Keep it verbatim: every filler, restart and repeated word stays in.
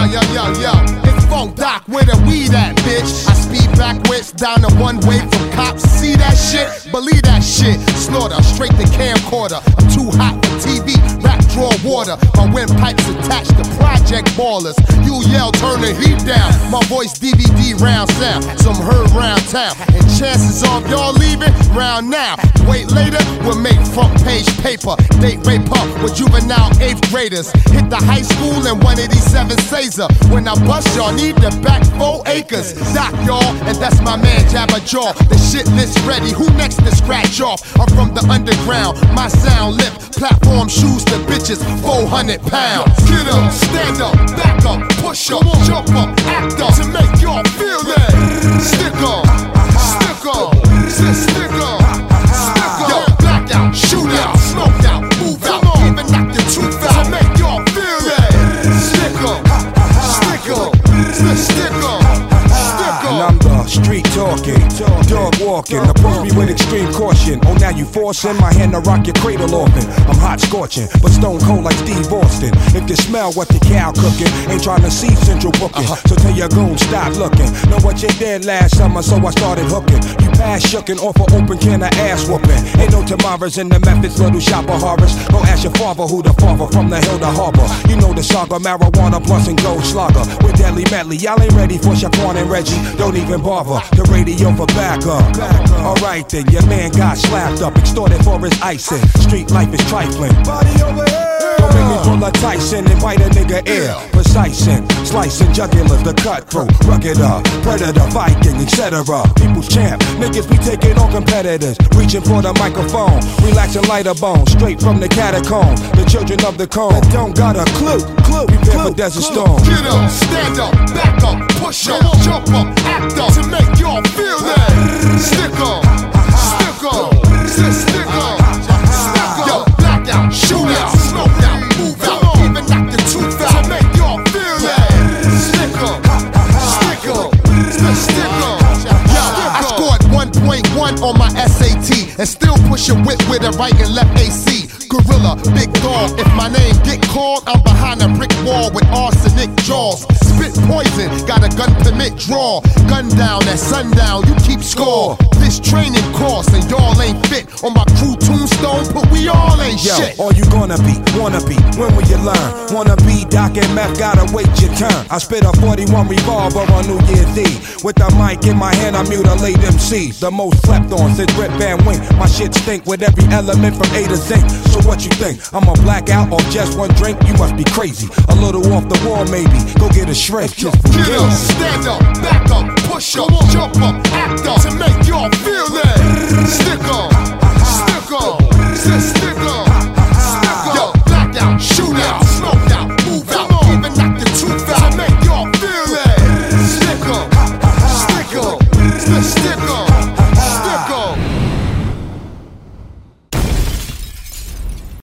yo, yo, yo. It's Funk Doc, where the weed at, bitch? I speed backwards down the one way from cops. See that shit? Believe that shit. Slaughter, straight to camcorder. I'm too hot for T V. Rap draw water. My windpipes attached to project ballers. You yell, turn the heat down. My voice D V D round sound. Some heard round town. And chances of y'all leaving round now. Wait later, we'll make front page paper. Date rape up with juvenile eighth graders. Hit the high school in one eighty-seven Caesar. When I bust y'all, need the back four acres. Doc y'all, and that's my man Jabba Jaw. The shit list ready, who next to scratch off? I'm from the underground, my sound lip. Platform shoes to bitches, four hundred pounds. Get up, stand up, back up, push up, jump up, act up. To make y'all feel that. Stick up, stick up, stick up, stick up. Yo, black out, shoot out, smoke out, move out, even knock your tooth out. To make y'all feel that. Stick up, stick up, stick up, stick up. And I'm the street talking, dog walking. Approach me with extreme caution. Oh, now you forcing my hand to rock your cradle often. I'm hot scorching, but stone cold like Steve Austin. If you smell what the cow cooking, ain't trying to see central booking. So tell your goon, stop looking. Know what you did last summer, so I started hooking. You pass shucking off an open can of ass whooping. Ain't no tomorrows in the Memphis, little shop of horrors. Go ask your father who the father from the hill to harbor. You know the saga, marijuana plus and gold slugger. With deadly medley, y'all ain't ready for Shaquan and Reggie. Don't even bother, the radio for backup. Alright then, your man got slapped up, extorted for his icing. Street life is trifling. Body over here. Don't make me pull a Tyson and bite a nigga ear. Precising, slicing jugulars, the cutthroat, rugged up, predator, Viking, et cetera. People's champ, niggas be taking on competitors, reaching for the microphone, relaxing lighter bones, straight from the catacomb. The children of the cone that don't got a clue, clue. Prepare for Desert Storm. Get up, stand up, back up, push up, jump up, act up. To make y'all feel that. Stick up, stick up, stick up, stick up. Yo, black out, shoot out, smoke out, move out, even knock your tooth out. To make y'all feel that. Stick up, stick up, stick up. Yo, I scored one point one on my S A T and still push a whip with a right and left A C. Gorilla, big dog. If my name get called, I'm behind a brick wall with arsenic jaws. Spit poison, got a gun permit draw. Gun down at sundown, you keep score. This training course and y'all ain't fit. On my crew tombstone, but we all ain't Yo, shit. all you gonna be, wanna be, when will you learn? Wanna be Doc and Meth, gotta wait your turn. I spit a forty-one revolver on New Year's Eve. With the mic in my hand, I mutilate M Cs. The most slept on since Rip Van Wink. My shit stink with every element from A to Z. So what you think? I'm a blackout off just one drink? You must be crazy. A little off the wall maybe. Go get a shrink. Get up, stand up, back up, push up, jump up, act up. To make